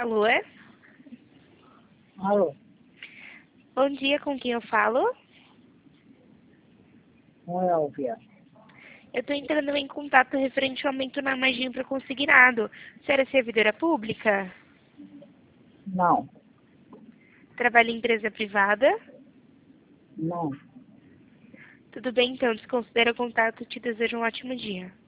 Alô? Alô, Bom dia, com quem eu falo? não é Elvia. Eu estou entrando em contato referente ao aumento na margem para consignado. Você era servidora pública? Não, Trabalha em empresa privada? não. Tudo bem, então. Desconsidera o contato e te desejo um ótimo dia.